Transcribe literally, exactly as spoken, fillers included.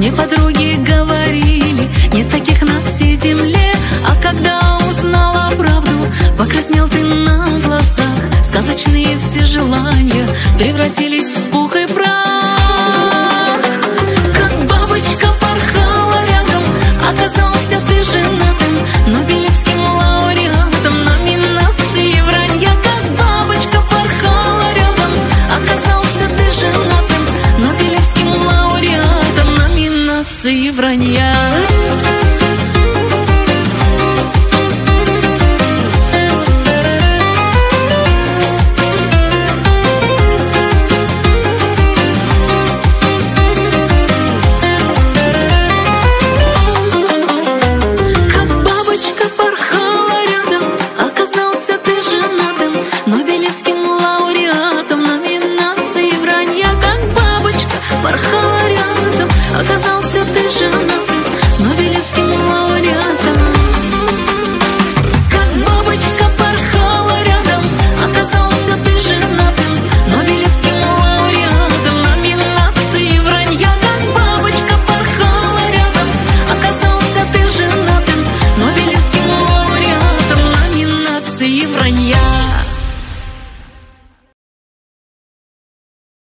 Мне подруги говорили, нет таких на всей земле. А когда узнала правду, покраснел ты на глазах. Сказочные все желания превратились в пух и прах. Как бабочка порхала рядом, оказался ты женатым нобелевским лауреатом номинации вранья. Как бабочка порхала рядом, оказался ты женатым нобелевским лауреатом номинации вранья.